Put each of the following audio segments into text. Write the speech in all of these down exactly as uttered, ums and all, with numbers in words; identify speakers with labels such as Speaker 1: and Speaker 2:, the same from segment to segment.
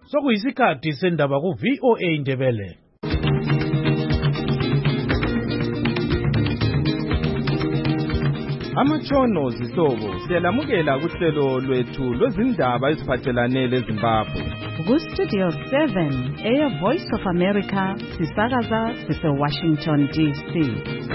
Speaker 1: Sokuyisikhathi sendaba ku V O A Ndebele. Amatshono zihlobo siyalamukela kuhlelo lwethu lwezindaba eziphathelane leZimbabwe.
Speaker 2: Ku Studio seven, Air Voice of America, sisakaza sise Washington D C.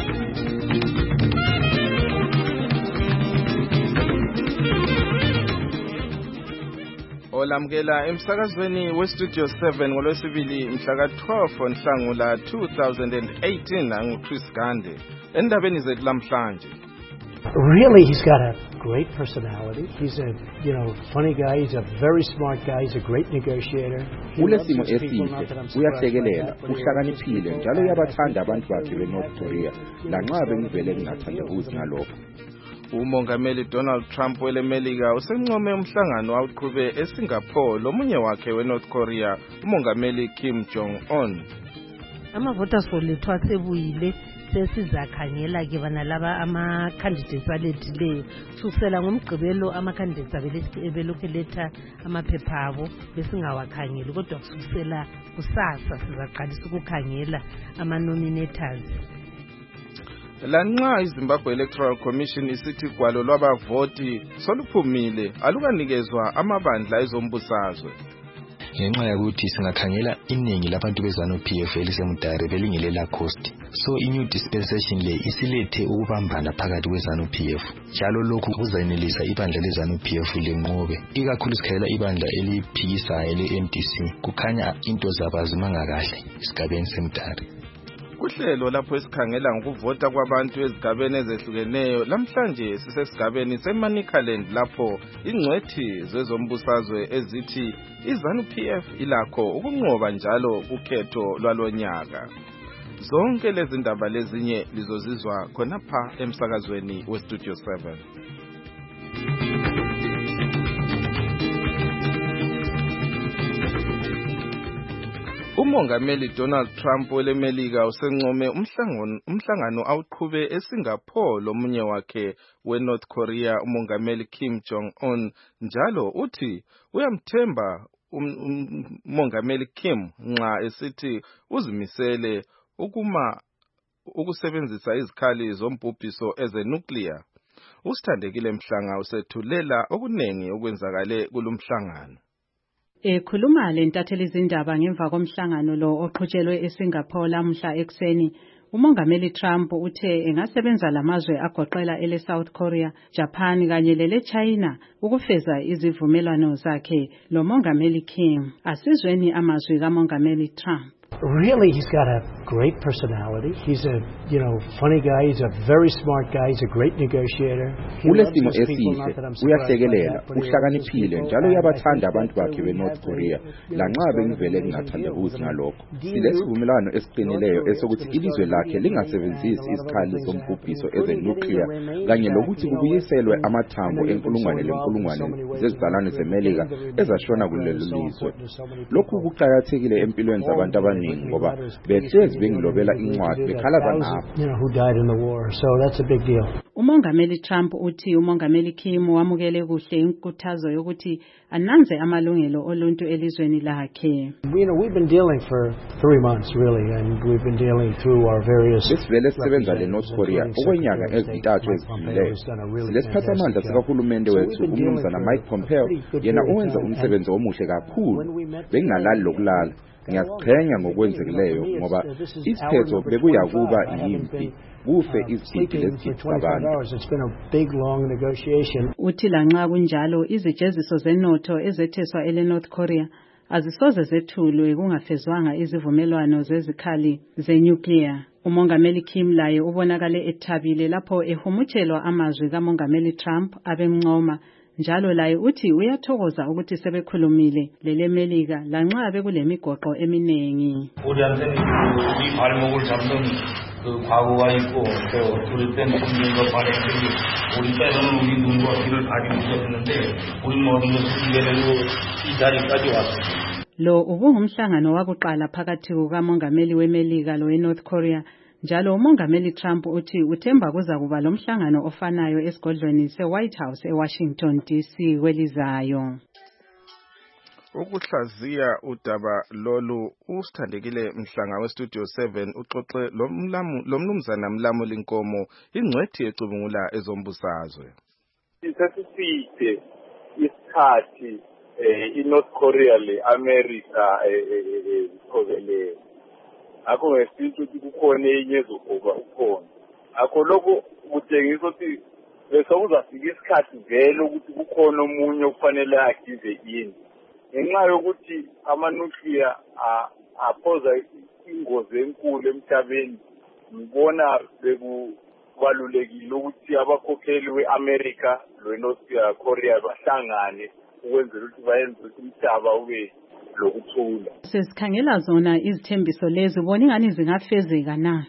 Speaker 3: Olamukela emsakazweni we Studio seven ngolwesibili mhla ka twelve Nhlangula two thousand eighteen angu Chris Gande. Endabeni zethu lamhlanje.
Speaker 4: Really, he's got a great personality. He's a, you know, funny guy. He's a very smart guy. He's a great negotiator.
Speaker 5: Ulesimo esihle, uyahlekelela, uhlakaniphile njalo uyabathanda abantu bakhe beNorth Korea. Lanxa bengivele ngingathanda ukuthi ngalokho.
Speaker 3: Umongameli Donald Trump welemelika usencome umhlangano awuqhube eSingapore lomunye wakhe weNorth Korea, umongameli Kim Jong Un.
Speaker 6: Amavota solethwa sebuyile sesizakhangela ke bana laba ama candidates alethileyo kusukela ngomgqibelo ama candidates abelokhu letha amaphepha abo besingawakhangeli kodwa kusukela kusasa sizaqalisa ukukhangela ama nominators.
Speaker 3: Lanxa iZimbabwe Electoral Commission isithi gwalo lwabavoti soluphumile alukanikezwa amabandla ezombusazwe.
Speaker 7: Ngenxa yokuthi singakhangela iningi labantu beZanu-P F elisemudare belingelela coast, so i-new dispensation le isilethe ukubambana phakathi kweZanu-P F njalo lokhu kuzayenelisa ibandla leZanu-P F lenqobe ikakhulu sikhangela ibandla eliphikisayo le-M D C kukhanya into zabazimanga kahle esigabeni semudare.
Speaker 3: Kuhlelo lapho esikhangela ngokuvota kwabantu ezigabeni ezehlukeneyo lamhlanje sisesigabeni seManicaland lapho ingcwethi zezombusazwe ezithi iZanu-P F ilakho ukunqoba njalo ukhetho lwalonyaka. Zonke lezi ndaba lezinye lizozizwa khonapha emsakazweni we Studio seven. Umongameli Donald Trump welemelika usencome umhlangano umhlangano awuqhube eSingapore lomunye wakhe weNorth Korea umongameli Kim Jong Un njalo uthi uyamthemba umongameli Kim nxa esithi uzimisele ukuma ukusebenzisa izikhali zombhubhiso ezenuclear. Usithandekile Mhlanga usethulela okunengi okwenzakale kulumhlangano.
Speaker 2: Ekhuluma lentatheli izindaba ngemva komhlangano lo oqhutshelwe eSingapore lamhla ekseni, umongameli Trump uthe engasebenza lamazwe agoqela ele South Korea, Japan kanye lele China ukufeza izivumelwano zakhe lo mongameli Kim. Asizweni amazwi kamongameli Trump.
Speaker 4: Really, he's got a great personality. He's a, you know, funny guy. He's a very smart guy. He's a great negotiator.
Speaker 5: Ulesimo esihle, uyahlekelela, uhlakaniphile njalo uyabathanda abantu bakhe beNorth Korea. Lanxa bengivele ngingathanda ukuthi ngalokho. Silesivumelwano esiqinileyo esokuthi ilizwe lakhe lingasebenzisi izikhali zombhubhiso ezenuclear kanye lokuthi kubuyiselwe amathambo enkulungwane lenkulungwane zezizalwane zeMelika ezashona kulelo lizwe. Lokhu kuqakathekile empilweni zabantu abaningi ngoba behlezi bengilobela incwadi bekhalaza ngapho.
Speaker 4: You know who died in the war, so that's a big deal.
Speaker 2: Umongameli Trump uthi umongameli Kim wamukele kuhle inkuthazo yokuthi ananze amalungelo oluntu elizweni lakhe.
Speaker 4: You know, we've been dealing for three months really, and we've been dealing through our various.
Speaker 5: Sivele sisebenza leNorth Korea okwenyanga ezintathu ezidlulileyo. Lesiphathamandla sikahulumende wethu umnumzana Mike Pompeo yena owenza umsebenzi omuhle kakhulu. Bengingalali lokulala. Ngiyaziqhenya ngokwenzekileyo ngoba isiphetho bekuyakuba yimpi kufe izigidi lezigidi zabantu.
Speaker 2: Uthi lanxa kunjalo izijeziso zenotho ezetheswa ele North Korea azisoze zethulwe kungafezwanga izivumelwano zezikhali zenuclear. Umongameli Kim laye ubonakale ethabile lapho ehumutshelwa amazwi kamongameli Trump abemncoma. Njalo laye uthi uyathokoza ukuthi sebekhulumile lele Melika lanxa bekulemigoqo eminengi. Lo ubungumhlangano wakuqala phakathi kukamongameli weMelika lo weNorth Korea. Njalo umongameli Trump uthi uthemba kuza kuba lomhlangano ofanayo esigodlweni seWhite House eWashington D C kwelizayo.
Speaker 3: Ukuhlaziya udaba lolu usithandekile Mhlanga westudio seven uxoxe lomnumzana Mlamu Linkomo ingcwethi ecubungula ezombusazwe.
Speaker 8: Isesiside isikhathi iNorth Korea le America iqhubele. Akho ngesizwe ukuthi kukhona enye ezokuba ukhona. Akho lokho kutshengisa ukuthi besokuzafika isikhathi vele ukuthi kukhona omunye okufanele agive ini. Ngenxa yokuthi ama-nuclear aphoza ingozi enkulu emhlabeni, ngibona bekubalulekile ukuthi abakhokheli we-America lwe-North Korea bahlangane ukwenzela ukuthi bayenze ukuthi umhlaba ube lokuthula.
Speaker 2: Sesikhangela zona izithembiso lezi, ubona ingani zingafezeka na?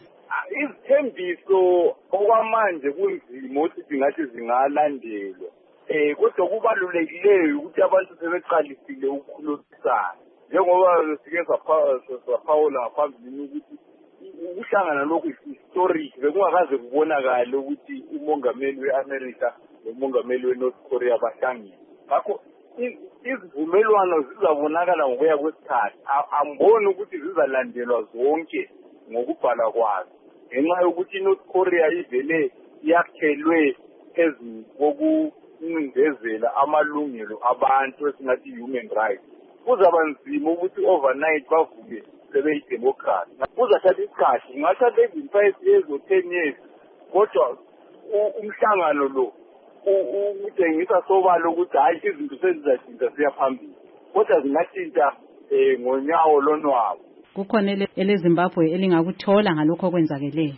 Speaker 8: Izithembiso okwamanje kunzima ukuthi zingathi zingalandelwa. Eh kodwa kubalulekileyo ukuthi abantu sebeqalisile ukukhulumisana. Njengoba sike saphawula ngaphambili ukuthi ukuhlangana lokhu historic bekungakaze kubonakala ukuthi umongameli we-America nomongameli we-North Korea bahlangene. Ngakho izivumelwano zizabonakala ngokuya kwesikhathi. Amboni ukuthi zizalandelwa zonke ngokubhala kwazo. Ngenxa yokuthi iNorth Korea ivele yakhelwe phezu koku incindezela amalungelo abantu esingathi human rights. Kuzaba nzima ukuthi overnight bavuke sebeyidemocracy. Kuzathatha isikhathi, kungathatha five years or ten years. Kodwa umhlangano lo utshengisa sobala ukuthi hayi izinto sezizashintsha siya phambili. Kodwa zingashintsha ngonyawo lonwabo.
Speaker 2: Kukhona eleZimbabwe elingakuthola ngalokho okwenzakeleyo.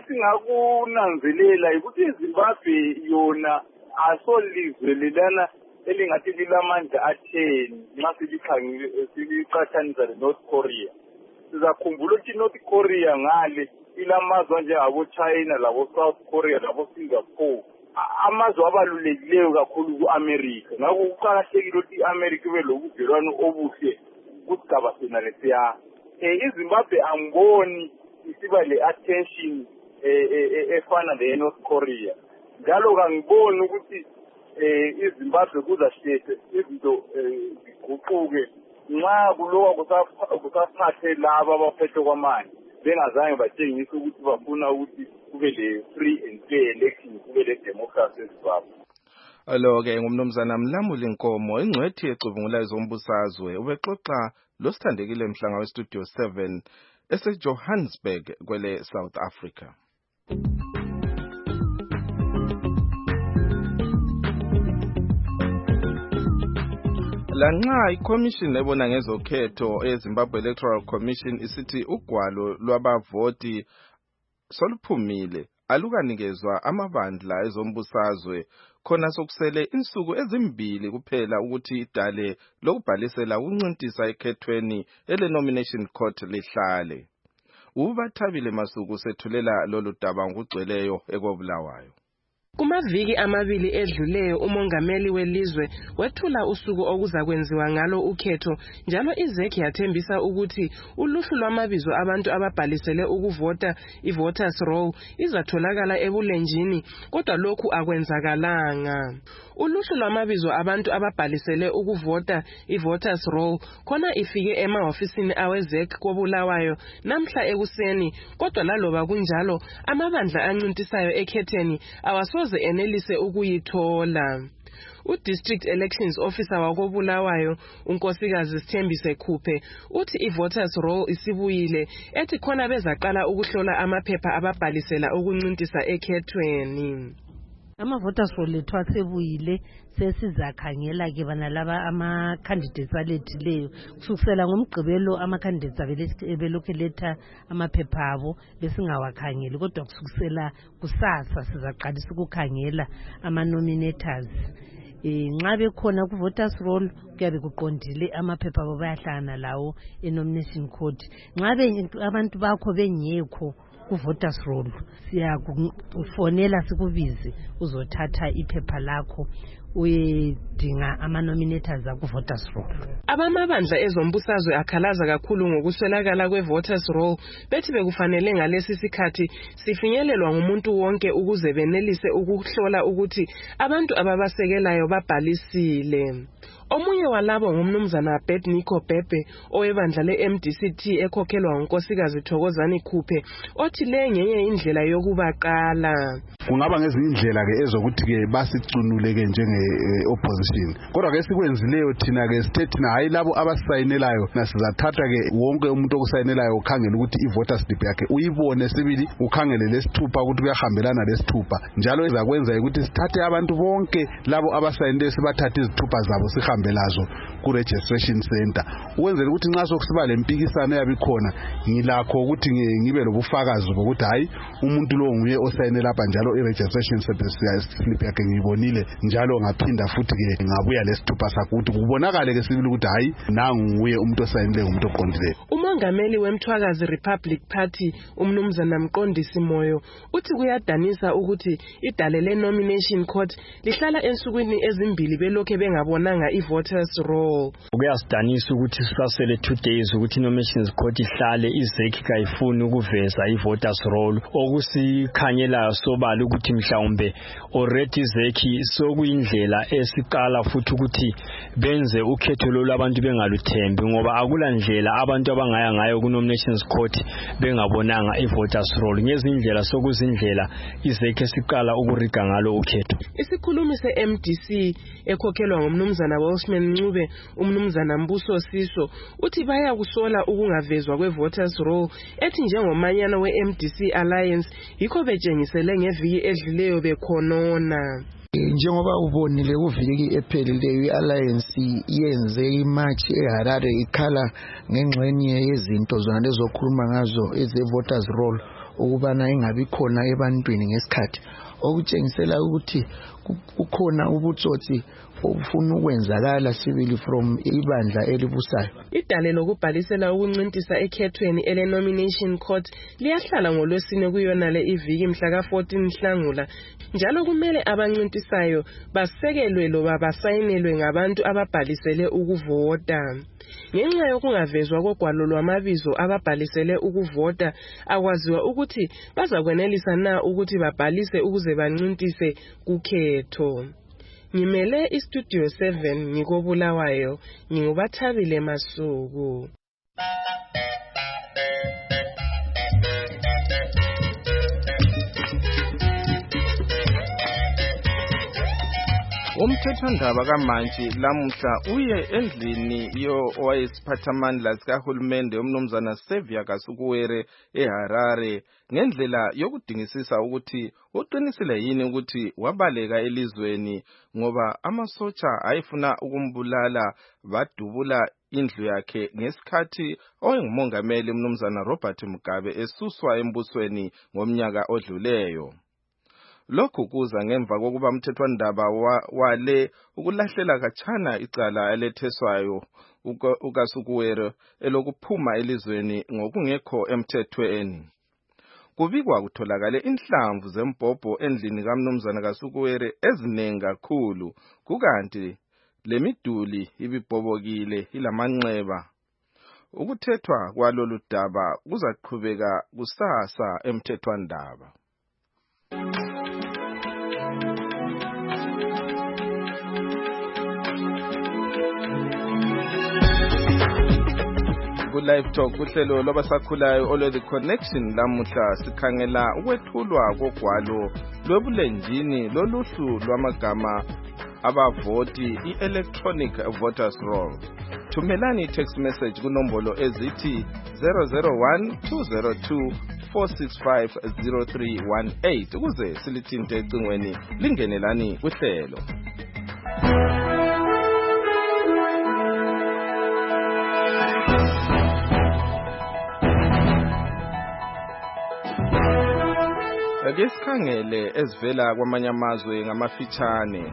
Speaker 8: Esingakunanzelela ukuthi iZimbabwe yona asolizwe lelana elingathi lilamandla atheni nxa silikhangile siliqathanisa leNorth Korea. Sizakhumbula ukuthi iNorth Korea ngale ilamazwe njengabo China labo South Korea labo Singapore. Amazwe abalulekileyo kakhulu ku-America. Ngakho kuqakathekile ukuthi i-America ibe lobudlelwano obuhle kusigaba sona lesiya. Eh iZimbabwe angiboni isiba le attention efana leNorth Korea. Njalo kangiboni ukuthi eh iZimbabwe kuzashete izinto ziguquke nxa kuloka kusaphathe laba abaphethe kwamanje bengazange batshengisa ukuthi bafuna ukuthi kube le free and fair election, kube le democracy eZimbabwe.
Speaker 3: Alo ke ngumnumzana Mlamu Linkomo ingcwethi ecubungula ezombusazwe ubexoxa losithandekile Mhlanga westudio seven eseJohannesburg kwele South Africa. Lanxa iCommission ebona ngezokhetho eZimbabwe Electoral Commission isithi ugwalo lwabavoti soluphumile alukanikezwa amabandla ezombusazwe khona sokusele insuku ezimbili kuphela ukuthi idale lokubhalisela ukuncintisa ekhethweni ele nomination court lihlale. Ubathabile Masuku sethulela lolu daba ngokugcweleyo ekobulawayo.
Speaker 9: Kumaviki amabili edluleyo umongameli welizwe wethula usuku okuzakwenziwa ngalo ukhetho njalo iZEC yathembisa ukuthi uluhlu lwamabizo abantu ababhalisele ukuvota i-voters roll izatholakala ebulenjini kodwa lokhu akwenzakalanga. Uluhlu lwamabizo abantu ababhalisele ukuvota i-voters roll khona ifike emahofisini aweZEC kobulawayo namhla ekuseni kodwa laloba kunjalo amabandla ancintisayo ekhetheni awasoze enelise ukuyithola. U-District Elections Officer wakobulawayo unkosikazi Sithembise Khuphe uthi i-voters roll isibuyile ethi khona bezaqala ukuhlola amaphepha ababhalisela ukuncintisa ekhethweni.
Speaker 6: Ama-voters roll ethu asebuyile sesizakhangela ke bana laba ama-candidates alethileyo kusukisela ngomgqibelo ama-candidates abelokhu letha amaphepha abo besingawakhangeli kodwa kusukisela kusasa sizaqalisa ukukhangela ama-nominators. Eh nxa bekhona ku-voters roll kuyabe kuqondile amaphepha abo bayahlangana lawo e-nomination court. Nxa abantu bakho bengekho ku-voters roll siyakufonela sikubize uzothatha iphepha lakho uyedinga ama-nominators aku-voters roll.
Speaker 9: Abamabandla ezombusazwe akhalaza kakhulu ngokuswelakala kwe-voters roll bethi bekufanele ngalesi sikhathi sifinyelelwa ngumuntu wonke ukuze benelise ukuhlola ukuthi abantu ababasekelayo babhalisile. Omunye walabo ngumnumzana Bedniko Bebe owebandla le-M D C T ekhokhelwa unkosikazi Thokozani Khuphe othi le ngenye indlela yokubaqala.
Speaker 10: Kungaba ngezinye indlela ke ezokuthi ke basicunule ke njenge opposition. Kodwa ke sikwenzileyo thina ke state na hayi labo abasayinelayo nasizathatha ke wonke umuntu okusayinelayo ukhangela ukuthi i-voter slip yakhe uyibone sibili ukhangele lesithupha ukuthi kuyahambelana lesithupha njalo izakwenza ukuthi sithathe abantu bonke labo abasayinele sibathathe izithupha zabo sihambe lazo ku registration center ukwenzela ukuthi nxa sokusiba lempikisano yabikhona ngilakho ukuthi ngibe lobufakazi bokuthi hayi umuntu lo nguye osayine lapha njalo i-registration slip yakhe ngiyibonile njalo ngaphinda futhi ke ngabuya lesithupha sakho ukuthi kubonakale ke sibili ukuthi hayi nangu nguye umuntu osayinile umuntu oqondileyo.
Speaker 9: Umongameli wemthwakazi Republic Party umnumzana Mqondisi Moyo uthi kuyadanisa ukuthi idale le nomination court lihlala ensukwini ezimbili belokhe bengabonanga i-voters roll.
Speaker 11: Kuyasidanisa ukuthi sisasele two days ukuthi nominations court ihlale izeki kayifuni ukuveza i-voters roll okusikhanyela sobala ukuthi mhlawumbe already izeki sokuyindlela esiqala futhi ukuthi benze ukhetho lwabantu bengaluthembi ngoba akula ndlela abantu abangaya ngayo ku nominations court bengabonanga i-voters roll ngezindlela sokuzindlela izeki esiqala ukuriga ngalo ukhetho.
Speaker 9: Isikhulumi se-M D C ekhokhelwa ngumnumzana Welshman Ncube umnumzana Mbuso Siso uthi baya kusola ukungavezwa kwe-voters roll ethi njengomanyano we-M D C Alliance yikho betshengisele ngeviki edlileyo bekhonona.
Speaker 12: Njengoba ubonile kuviki ephelileyo i-Alliance yenze imatch eHarare ikhala ngengxenye yezinto zona lezokhuluma ngazo eze-voters roll ukubana ingabi khona ebantwini ngesikhathi okutshengisela ukuthi kukhona ubutsotsi ofuna ukwenzakala sibili from ibandla elibusayo.
Speaker 9: Idale lokubhalisela ukuncintisa ekhethweni ele nomination court liyahlala ngolwesine kuyona le iviki mhla ka fourteen Nhlangula njalo kumele abancintisayo basekelwe loba basayinelwe ngabantu ababhalisele ukuvota. Ngenxa yokungavezwa kogwalo lwamabizo ababhalisele ukuvota akwaziwa ukuthi bazakwenelisa na ukuthi babhalise ukuze bancintise kukhetho. Ngimele istudio seven ngikobulawayo ngingubathabile Masuku.
Speaker 3: Umthethwandaba kaMantshi lamuhla uye endlini yo owayesiphathamandla sikahulumende umnumzana Xavier Kasukuwere eHarare ngendlela yokudingisisa ukuthi uqinisile yini ukuthi wabaleka elizweni ngoba amasotsha ayefuna ukumbulala badubula indlu yakhe ngesikhathi oyengumongameli umnumzana Robert Mugabe esuswa embusweni ngomnyaka odluleyo. Lokhu kuza ngemva kokuba umthethwandaba wale ukulahlela kachana icala eletheswayo uKasukuwere elokuphuma elizweni ngokungekho emthethweni. Kubikwa kutholakale inhlamvu zempopho endlini kaMnumzana Kasukuwere ezinengi kakhulu kukanti lemiduli ibibhobokile ilamanxeba. Ukuthethwa kwalolu daba kuzaqhubeka kusasa emthethwandaba. Live Talk kuhlelo lwabasakhulayo olwe The Connection lamuhla sikhangela ukwethulwa kogwalo lwebulenjini loluhlu lwamagama abavoti i-electronic voters roll. Thumelani text message kunombolo ezithi zero zero one two zero two four six five zero three one eight ukuze silithinte ecingweni lingenelani kuhlelo. Ake sikhangele ezivela kwamanye amazwe ngamafitshane.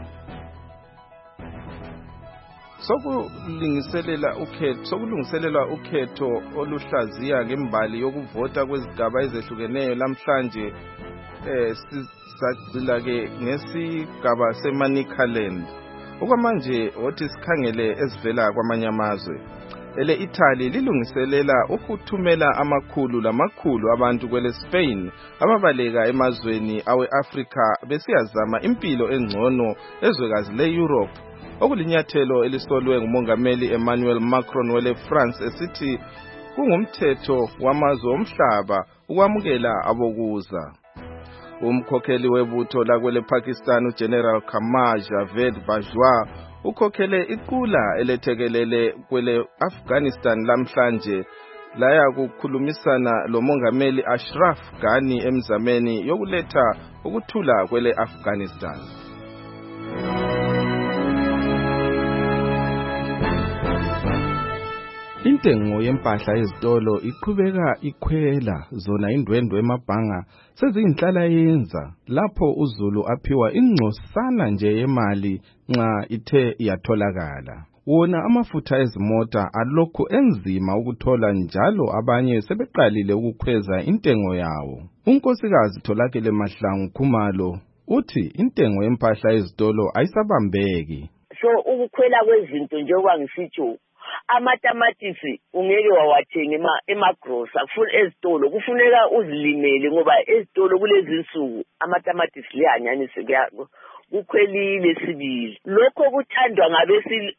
Speaker 3: Sokulingiselela ukhetho sokulungiselelwa ukhetho oluhlaziya ngembali yokuvota kwezigaba ezehlukeneyo lamhlanje eh sisagcila ke ngesigaba seManicaland. Okwamanje othi sikhangele ezivela kwamanye amazwe. ele Italy lilungiselela ukuthumela amakhulu lamakhulu abantu kwele Spain ababaleka emazweni awe-Afrika besiyazama impilo engcono ezwekazi le-Europe, okulinyathelo elisolwe ngumongameli Emmanuel Macron wele France esithi kungumthetho wamazwe omhlaba ukwamukela abokuza. Umkhokheli webutho lakwele Pakistan uGeneral Qamar Javed Bajwa ukhokhele iqula elethekelele kwele Afghanistan lamhlanje laya kukhulumisana lomongameli Ashraf Ghani emzameni yokuletha ukuthula kwele Afghanistan. Intengo yempahla ezitolo iqhubeka ikhwela, zona indwendwe emabhanga seziyinhlala yenza lapho uZulu aphiwa ingcosana nje yemali nxa ithe yatholakala. Wona amafutha ezimota alokhu enzima ukuthola njalo abanye sebeqalile ukukhweza intengo yawo. Unkosikazi Tholakele Mahlangu Khumalo uthi intengo yempahla ezitolo ayisabambeki.
Speaker 13: So ukukhwela kwezinto njengoba ngisitsho, amatamatisi ungeke wawathenga ema emagrosa kufuna ezitolo, kufuneka uzilimele ngoba ezitolo kulezi insuku amatamatisi liyanyanise kuyako kukhwelile sibili. Lokho kuthandwa ngabesi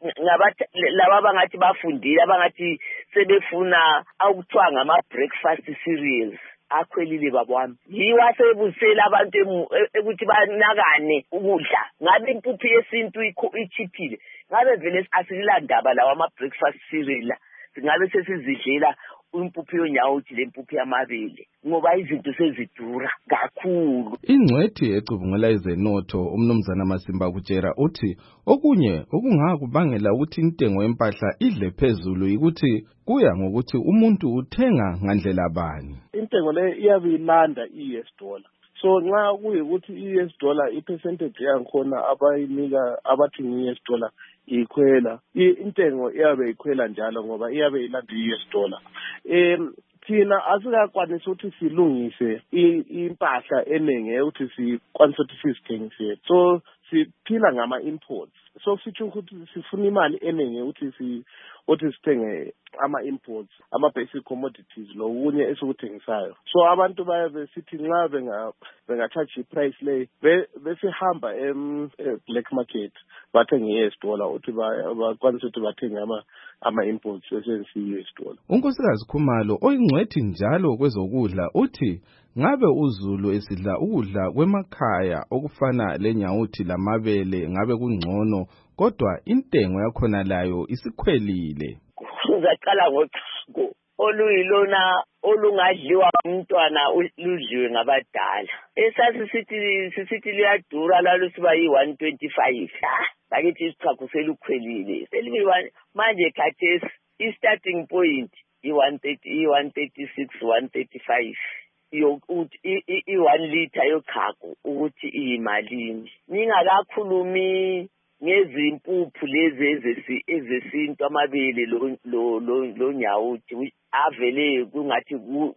Speaker 13: laba abangathi bafundile, abangathi sebefuna akuthiwa ngama breakfast cereals akhwelile babami. Yiwo asebusela abantu ukuthi banakane ukudla. Ngabe impuphu yesintu ichiphile, ngabe vele asilandaba lawa ama breakfast cereal, singabe sesizidlela impuphu yonyawuthi lempuphu yamabele ngoba izinto sezidura kakhulu.
Speaker 3: Ingcwethi ecubungela izenotho umnumzana Masimba Kutshera uthi okunye okungakubangela ukuthi intengo yempahla idle phezulu ukuthi kuya ngokuthi umuntu uthenga ngandlela bani.
Speaker 14: Intengo le iyabe ilanda i-U S dollar. So nxa kuyikuthi i-U S dollar i-percentage yankhona abayinika abathi nge-U S dollar ikhwela, intengo iyabe ikhwela njalo ngoba iyabe ilanda i-U S dollar. Em thina asikakwanisa ukuthi silungise impahla eningi ukuthi sikwanise ukuthi sizithengise. So siphila ngama imports. So sithu ukuthi sifuna imali eningi ukuthi si ukuthi sithenge ama imports, ama basic commodities lo kunye esukuthengisayo. So abantu baye besithi nxa benga benga charge price le bese hamba em black market bathenga i-U S dollar uthi bakwanisa ukuthi bathenge ama ama imports esensi i-U S dollar.
Speaker 3: Unkosikazi Khumalo oyingcwethi njalo kwezokudla uthi ngabe uZulu esidla ukudla kwemakhaya okufana lenyawuthi lamabele ngabe kungcono, kodwa intengo yakhona layo isikhwelile.
Speaker 13: Uzaqala ngochago oluyilona olungadliwa umntwana ludliwe ngabadala. Esasi sithi sisithi liyadura lalo siba yi one twenty-five. Bakithi isichago selukhwelile. Selibi manje khathesi i-starting point i one thirty, i one thirty-six, one thirty-five. Yokuthi i one liter yochago ukuthi iyimalini. Ningakakhulumi ngezimpuphu lezi ezesintu amabele lo lo nyawuthi avele kungathi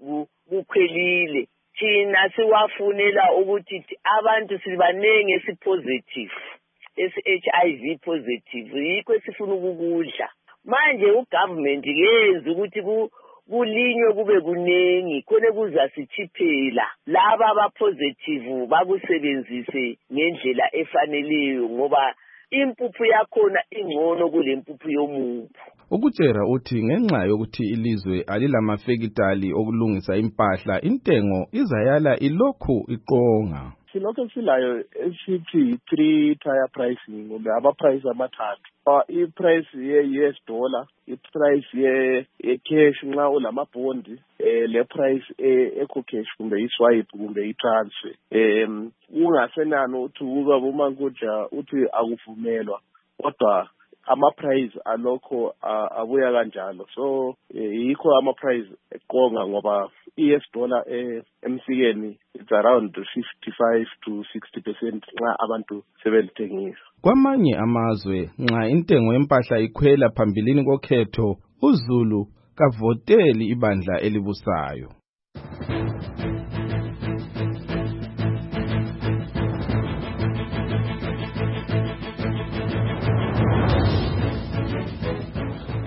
Speaker 13: kukhwelile. Thina siwafunela ukuthi abantu sibanenge esipositive, esi H I V positive, yikho esifuna ukukudla. Manje ugovernment yenza ukuthi kulinywe kube kunengi khona kuzasichiphela laba abapositive bakusebenzise ngendlela efaneleyo ngoba impuphu yakhona ingcono kule mpuphu yomuntu.
Speaker 3: Ukutshera uthi ngenxa yokuthi ilizwe alilamafekitali okulungisa impahla intengo izayala ilokhu iqonga.
Speaker 14: Silokho silayo esithi three tier pricing ngoba aba price amathathu. I price ye-U S dollar, i price ye cash nxa ulama bond, eh le price eco cash kumbe i-swipe kumbe i-transfer. Em ungasenano uthi kuba uma kuja uthi akuvumelwa kodwa ama price alokho abuya kanjalo. So yikho ama price eqonga ngoba i-U S dollar emsikeni it's around fifty-five to sixty percent nxa abantu sebelithengisa.
Speaker 3: Kwamanye amazwe nxa intengo yempahla ikhwela phambilini kokhetho, uZulu kavoteli ibandla elibusayo.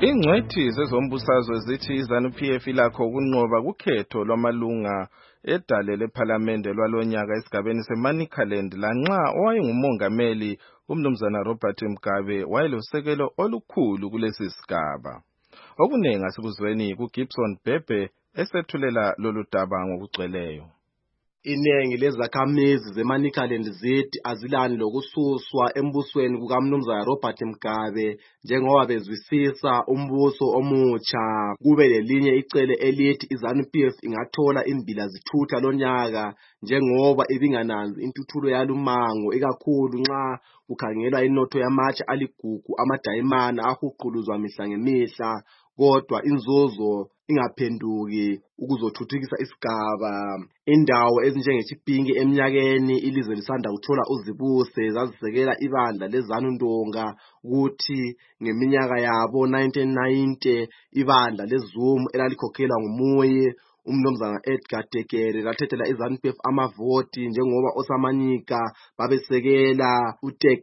Speaker 3: Ingcwethi zezombusazwe zithi iZANU-P F ilakho ukunqoba kukhetho lwamalunga edale lephalamende lwalonyaka esigabeni seManicaland lanxa owayengumongameli umnumzana Robert Mugabe wayelosekelo olukhulu kulesi sigaba. Okunengi asikuzweni kuGibson Bhebhe esethulela lolu daba ngokugcweleyo.
Speaker 15: Inengi lezakhamizi zeManicaland zithi azilani lokususwa embusweni kukaMnumzana Robert Mugabe njengoba bezwisisa umbuso omutsha. Kube lelinye icele elithi iZANU-P F ingathola imbila zithutha lonyaka njengoba ibingananzi intuthulo yalumango ikakhulu nxa kukhangelwa inotho yamatshe aligugu amadayimana ahuquluzwa mihla ngemihla kodwa inzuzo ingaphenduki ukuzothuthukisa isigaba. Indawo ezinjengechipinge eminyakeni ilizwe lisanda kuthola uzibuse zazisekela ibandla leZANU Ndonga ukuthi ngeminyaka yabo nineteen ninety ibandla leZuma elalikhokhelwa ngumuye umnumzana Edgar Tekere lathethela iZANU-P F amavoti njengoba osamanyika babesekela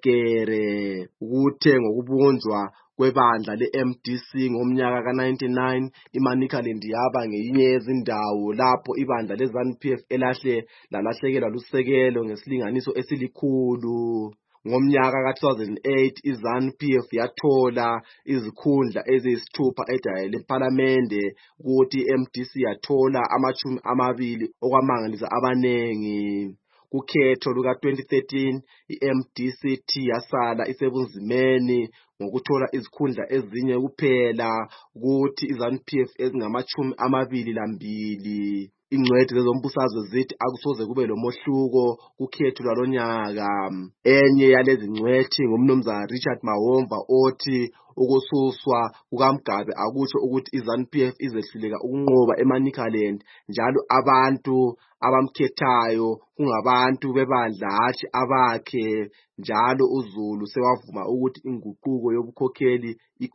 Speaker 15: uTekere. Ukuthe ngokubunjwa kwebandla le-M D C ngomnyaka ka ninety-nine iManicaland yaba ngeyinye yezindawo lapho ibandla leZANU-P F elahle lalahlekelwa lusekelo ngesilinganiso esilikhulu. Ngomnyaka ka two thousand eight iZANU-P F yathola izikhundla eziyisithupha edale lephalamende kuthi i-M D C yathola amachumi amabili okwamangalisa abanengi. Kukhetho luka twenty thirteen i-M D C T yasala isebunzimeni ngokuthola izikhundla ezinye kuphela kuthi iZANU-P F ezingamachumi amabili lambili. Ingcwethi zezombusazwe zithi akusoze kube lomohluko kukhetho lwalonyaka. Enye yalezi ngcwethi ngumnumzana Richard Mahomva othi ukususwa kukaMgabe akutsho ukuthi iZANU-P F izehluleka ukunqoba eManicaland njalo abantu abamkhethayo kungabantu bebandla hatshi abakhe njalo uZulu sewavuma ukuthi inguquko yobukhokheli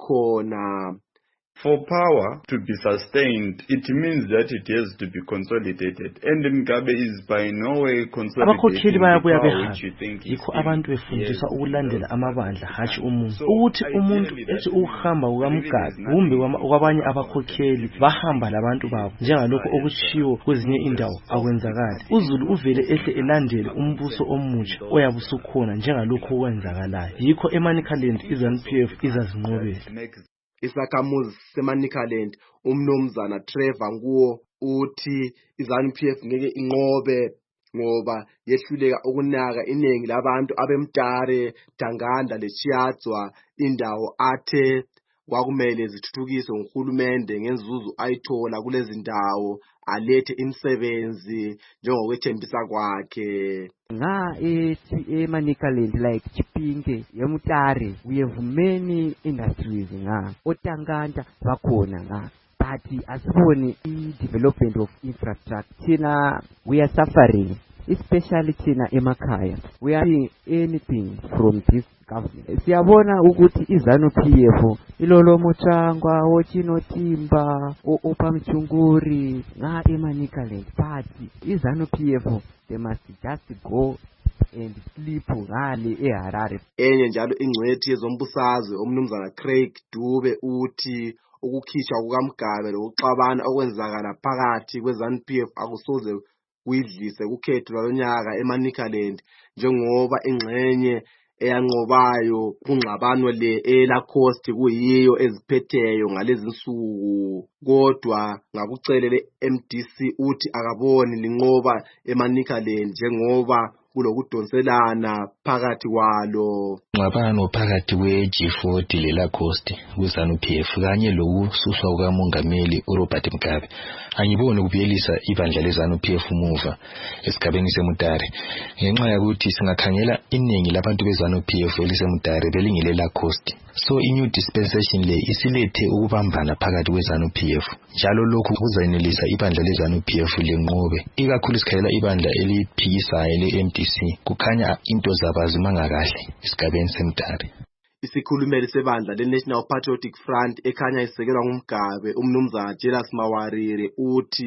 Speaker 15: ikhona.
Speaker 16: For power to be sustained, it means that it has to be consolidated. And Mugabe is by no way consolidating the power which you think is
Speaker 17: yikho abantu befundisa ukulandela amabandla hatshi umuntu. Ukuthi umuntu ethi uhamba kukaMgabe kumbe kwabanye abakhokheli bahamba labantu babo njengalokho okuchiwo kwezinye indawo akwenzakala. UZulu uvele ehle elandele umbuso omutsha oyabusukhona njengalokho okwenzakalayo. Yikho eManicaland iZANU-P F izazinqobela.
Speaker 15: Isakhamuzi seManicaland umnumzana Trevor Nguwo uthi iZANU-P F ngeke inqobe ngoba yehluleka ukunaka iningi labantu abemtare Danganda leChiyadzwa indawo athe kwakumele zithuthukiswe nguhulumende ngenzuzu ayithola kulezi ndawo alethe imisebenzi njengokwethembisa kwakhe.
Speaker 18: Nga eManicaland like Chipinge yemutare we have many industries nga otanganda bakhona nga but asibone i-development of infrastructure. We are suffering, especially thina emakhaya. We are seeing anything from this government. Siyabona ukuthi iZANU-P F ilolo mochangwa ochinotimba opamchunguri nga eManicaland but iZANU-P F they must just go and sleep ngale eHarare.
Speaker 15: Enye njalo ingcwethi yezombusazwe umnumzana Craig Dube uthi ukukhishwa kukaMgabe lokuxabana okwenzakala phakathi kweZANU-P F akusoze kuyidlise kukhetho lwalonyaka eManicaland njengoba ingxenye eyanqobayo kungxabano le elacost kuyiyo eziphetheyo ngalezi nsuku. Kodwa ngakucelele M D C uthi akaboni linqoba eManicaland njengoba kulokudonselana phakathi kwalo.
Speaker 7: Ngabano phakathi kweG forty leLacoste kuZANU-P F kanye lokususwa kukamongameli uRobert Mugabe angiboni kubuyelisa ibandla leZANU-P F umuva esigabeni seMutare ngenxa yokuthi singakhangela iningi labantu beZANU-P F eliseMutare belingile leLacoste. So inew dispensation le isilethe ukubambana phakathi kweZANU-P F njalo lokhu kuzayenelisa ibandla leZANU-P F lenqobe ikakhulu sikhayela ibandla eliphikisayo le-M D C kukhanya into zabazimanga kahle isigabeni seMutare.
Speaker 15: Isikhulumeli sebandla le-National Patriotic Front ekhanya isekelwa nguMgabe umnumzana Jealous Mawarire uthi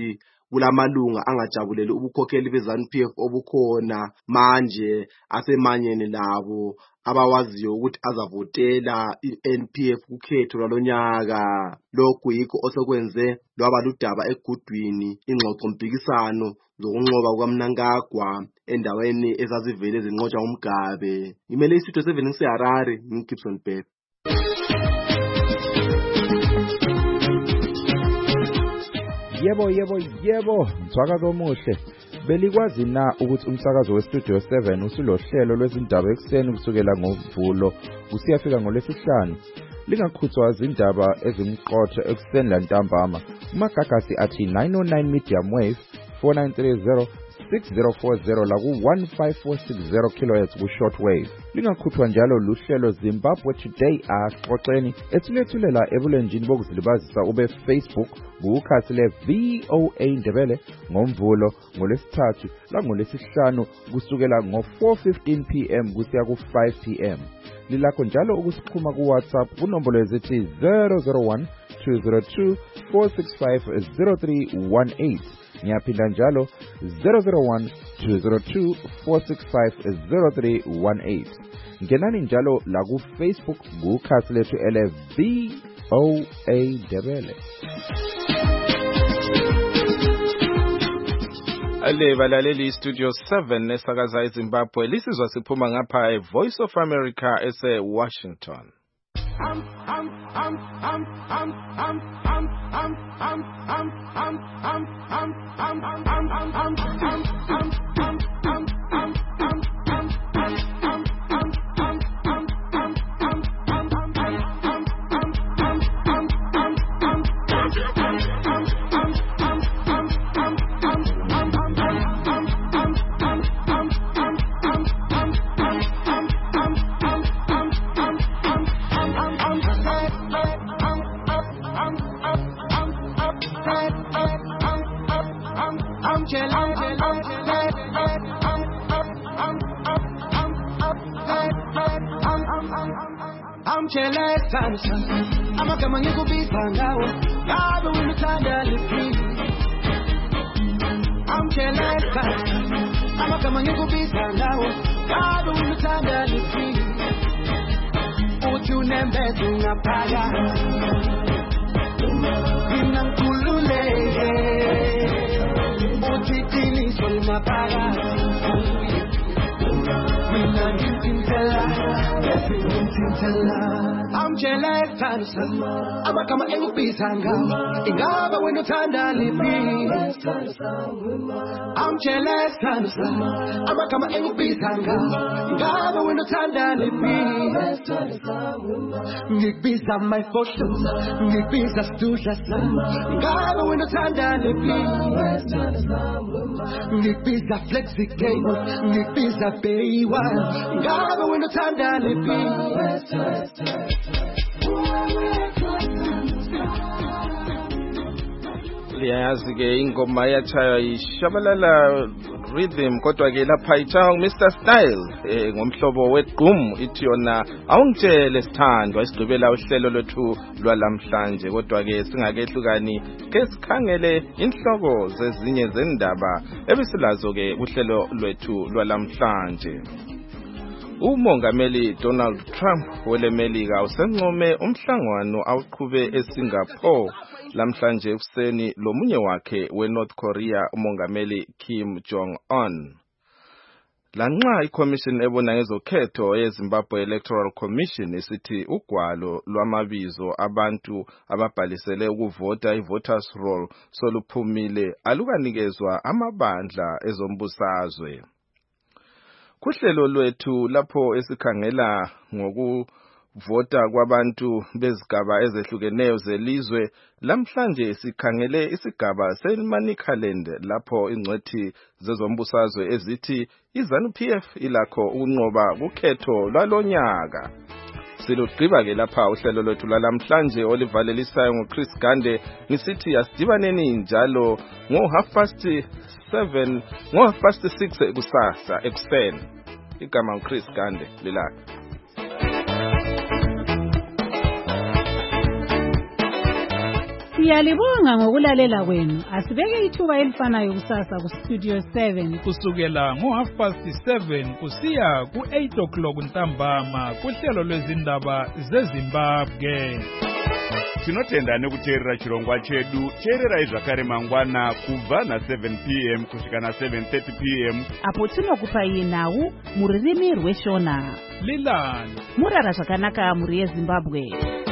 Speaker 15: kulamalunga angajabuleli ubukhokheli beZANU P F obukhona manje asemanyene labo abawaziyo ukuthi azavotela i-N P F kukhetho lwalonyaka. Lokhu yikho osekwenze lwaba ludaba egudwini ingxoxo mpikisano zokunqoba kukaMnangagwa endaweni ezazivele zinqotshwa uMgabe. Ngimele isitho seven ngiseHarare, ngiGibson Bhek.
Speaker 5: Yebo yebo yebo mthwakazo omuhle. Belikwazi na ukuthi umsakazo weStudio seven usulohlelo lwezindaba ekseni kusukela ngoMvulo kusiyafika ngoLwesihlanu. Lingakhuthwa izindaba ezimqotho ekseni lantambama. Umagagasi athi nine oh nine medium wave four nine three zero six zero four zero la ku one five four six zero kilohertz ku shortwave. Lingakhuthwa njalo luhlelo Zimbabwe Today axoxeni ethulethulela ebulenjini bokuzilibazisa ube Facebook bukhasi le V O A Ndebele ngoMvulo ngoLwesithathu la ngoLwesihlanu kusukela ngo four fifteen p m kusiya ku five p m. Lilakho njalo ukusikhuma ku WhatsApp kunombolo ezithi zero zero one two zero two four six five zero three one eight. Ngiyaphinda njalo zero zero one two zero two four six five zero three one eight. Ngenani njalo la ku Facebook kukhasi lethu ele V O A Ndebele.
Speaker 3: Ale balaleli Studio seven nesakaza eZimbabwe lisizwa siphuma ngapha eVoice of America ese Washington. I'm I'm I'm I'm I'm I'm I'm I'm I'm I'm I'm I'm I'm I'm I'm I'm amagama ngikubiza ngawo ngabe unothanda liphi amcheleka amagama ngikubiza ngawo ngabe unothanda liphi uthi unembeza ungaphaka mina ngikhululeke uthi qiniso limaphaka mina ngithintela I'm jealous, amagama engikubiza ngawo ingaba wena uthanda liphi I'm jealous, amagama engikubiza ngawo ingaba wena uthanda liphi ngikubiza my photo ngikubiza studla sami ingaba wena uthanda liphi ngikubiza flexi game ngikubiza bayiwa ingaba wena uthanda liphi liyazi ke ingoma yachaya ishabalala rhythm kodwa ke lapha ichaya Mister Style eh, ngomhlobo weGqum ithi yona awungitshele sithandwa isigqibela uhlelo lwethu lwalamhlanje kodwa ke singakehlukani ke sikhangele inhloko zezinye zendaba ebisilazo ke uhlelo lwethu lwalamhlanje. Umongameli Donald Trump welemelika usencome umhlangano awuqhube eSingapore lamhlanje ekuseni lomunye wakhe weNorth Korea umongameli Kim Jong Un. Lanxa iCommission ebona ngezokhetho yeZimbabwe Electoral Commission isithi ugwalo lwamabizo abantu ababhalisele ukuvota iVoters Roll soluphumile alukanikezwa amabandla ezombusazwe. Kuhlelo lwethu lapho esikhangela ngokuvota kwabantu bezigaba ezehlukeneyo zelizwe lamhlanje sikhangele isigaba seManicaland lapho ingcwethi zezombusazwe ezithi iZANU P F ilakho ukunqoba kukhetho lwalonyaka. Silugqiba ke lapha uhlelo lwethu lalamhlanje olivalelisayo ngoChris Gande ngisithi asidibaneni njalo ngo half past seven ngo half past six kusasa ekuseni. Igama uChris Gande lilakho.
Speaker 2: Siyalibonga ngokulalela kwenu. Asibeke ithuba elifanayo kusasa ku Studio seven
Speaker 1: kusukela ngo half past seven kusiya ku eight o'clock ntambama kuhlelo lwezindaba zeZimbabwe.
Speaker 19: Tinotenda nekuteerera chirongwa chedu. Teererai zvakare mangwana kubva na seven p m kusvika na seven thirty p m
Speaker 20: apo tinokupai nhau muririmi rweshona.
Speaker 1: Lilani
Speaker 20: murara zvakanaka muri yeZimbabwe.